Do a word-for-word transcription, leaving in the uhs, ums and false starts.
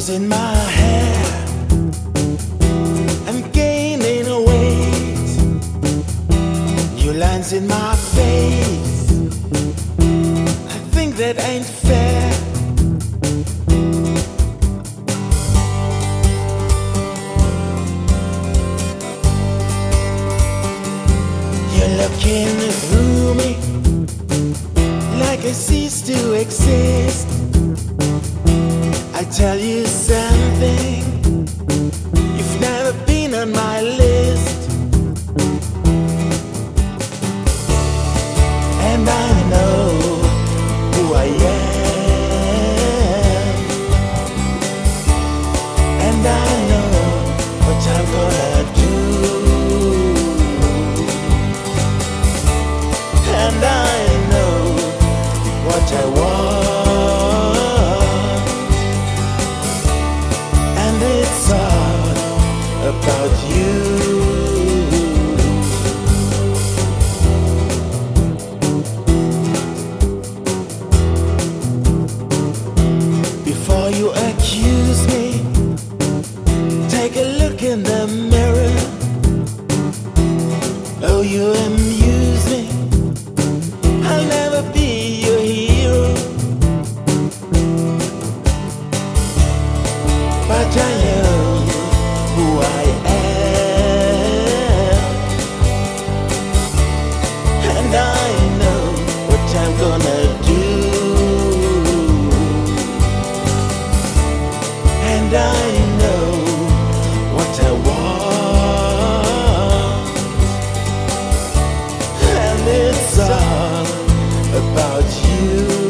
losing my hair and gaining weight. New lines in my face, I think that ain't fair. You're looking through me like I cease to exist. I tell you something, you've never been on my list. And I know who I am, and I know what I'm gonna do, and I know what I want. About you. Before you accuse me, take a look in the mirror. Oh, you amuse me, I'll never be your hero, but I know who I am, and I know what I'm gonna do, and I know what I want, and it's all about you.